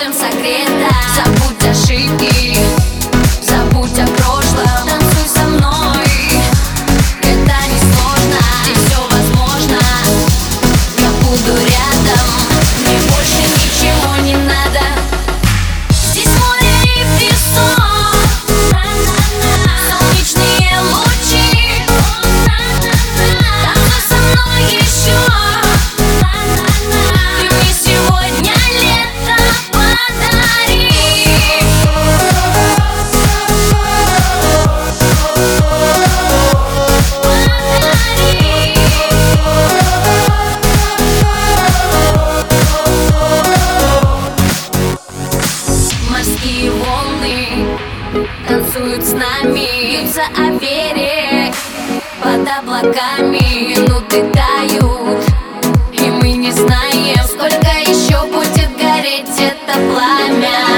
чем согрета. Забудь ошибки, забудь о прошлом, танцуй со мной, это не сложно, здесь все возможно. Я буду рядом, мне больше ничего не надо. Здесь море и песок, солнечные лучи, танцуй со мной еще. Ты мне сегодня лето подари. Морские волны танцуют с нами, бьются о берег под облаками. Минуты тают, и мы не знаем, сколько еще будет гореть это пламя.